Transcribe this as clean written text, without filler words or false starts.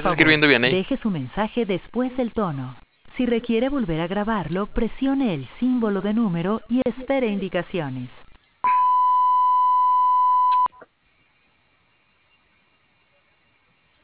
estás escribiendo bien ahí. deje su mensaje después del tono. Si requiere volver a grabarlo, presione el símbolo de número y espere indicaciones.